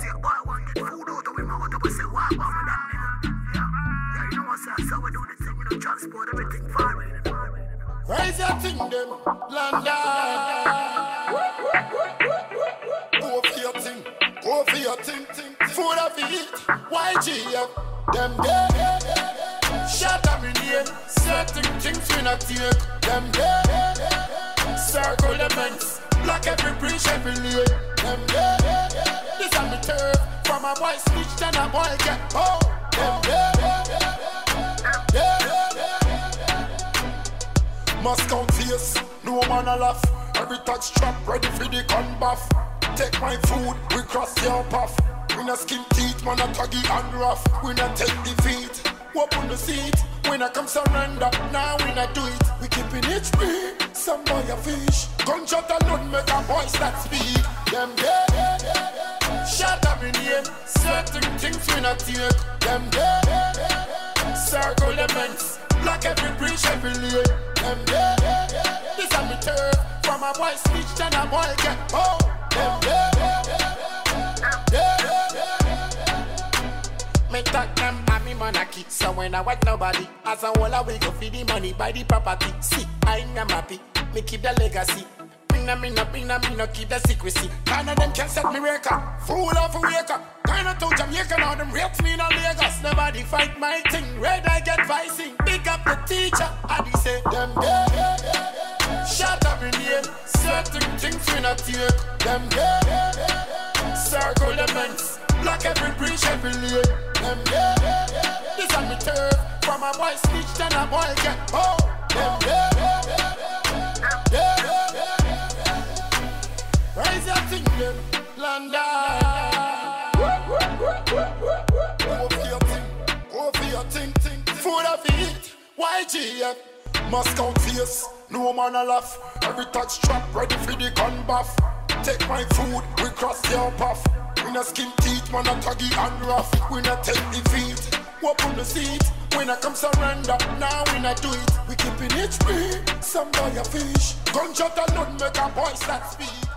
boy want get food out of him, out of us say, what about me that nigga? Yeah, you know what, sir, so we do the thing, we don't transport everything far in. Raise your thing, them, London. Go for your thing, go for your thing. Food of it, YGF, them there. Shut up in here, certain things we not take. Them there. Circle elements, block every breach, every lane. Them there. This is me turf, from a boy switch, then a boy get home. Them there. Must count face, no man a laugh. Every touch trap ready for the gun buff. Take my food, we cross your path. We not skin teeth, man a tuggy and rough. We not take defeat, open the seat. We not come surrender, now we not do it. We keeping it free, some boy a fish. Gunshot alone make a voice that speak. Them dead, shut up in here. Certain things we not take. Them dead, circle elements, block every breach, every lane. Them there, this is me turf. From a boy switch, then a boy get home. Them me talk them and me man a kid. So when I want nobody, as a whole I will go feed the money, buy the property. See, I am happy, me keep the legacy. Me no keep the secrecy. Kind of them can set me wake up, fool off a wake up. Kind of to Jamaica now them rates me in Lagos. Nobody fight my thing, red I get vicing. Big up the teacher, I be say them there. Shut up in here, certain things we not take. Them there, circle elements, block every breach, every lane. Them there, this is me turf. From a boy switch, then a boy get home. Them there. Raise your thing, them, London. Go for your thing. Food of it, YGF. Must count face, no man a laugh. Every touch trap ready for the gun buff. Take my food, we cross your path. We not skin teeth, man a tuggy and rough. We not take defeat, open the seat. We not come surrender, now we not do it. We keeping it free, some boy a fish. Gunshot alone make a voice that speak.